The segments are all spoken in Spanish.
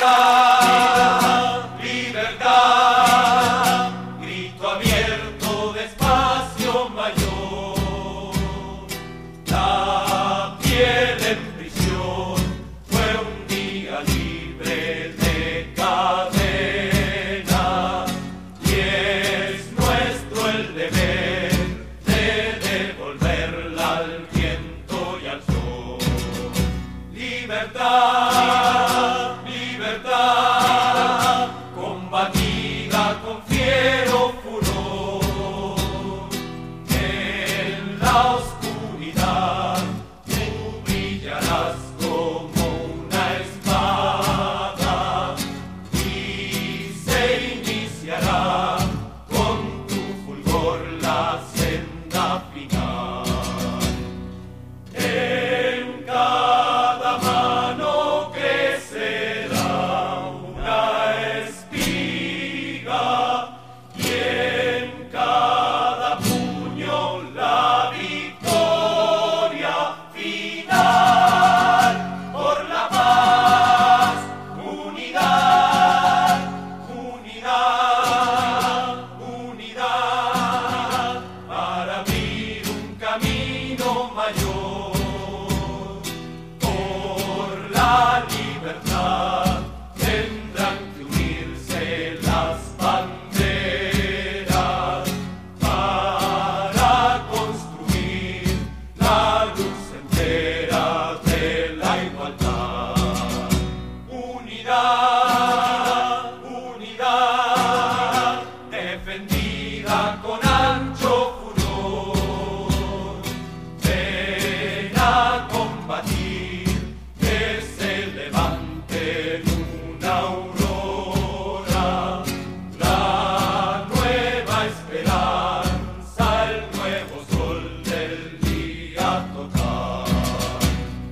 Libertad, libertad, grito abierto de espacio mayor. La piel en prisión fue un día libre de cadena, y es nuestro el deber de devolverla al viento y al sol. Libertad, libertad, combatida con fiero furor. En la oscuridad tú brillarás como una espada y se iniciará con tu fulgor la senda final. En cada mano crecerá una espiga y en cada puño la victoria final. Por la paz, unidad, unidad, unidad, para abrir un camino mayor. Por la libertad tendrán que unirse las banderas para construir la luz entera de la igualdad. Unidad, unidad, defendida con ancho furor. Ven a combatir, que se levante en una aurora la nueva esperanza, el nuevo sol del día total.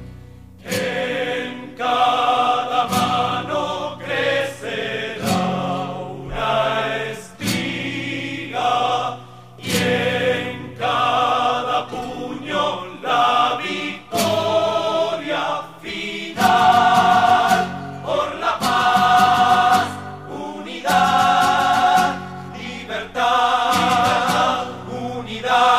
En cada mano crecerá una espiga y en cada puño la victoria final. Por la paz, unidad, libertad, unidad.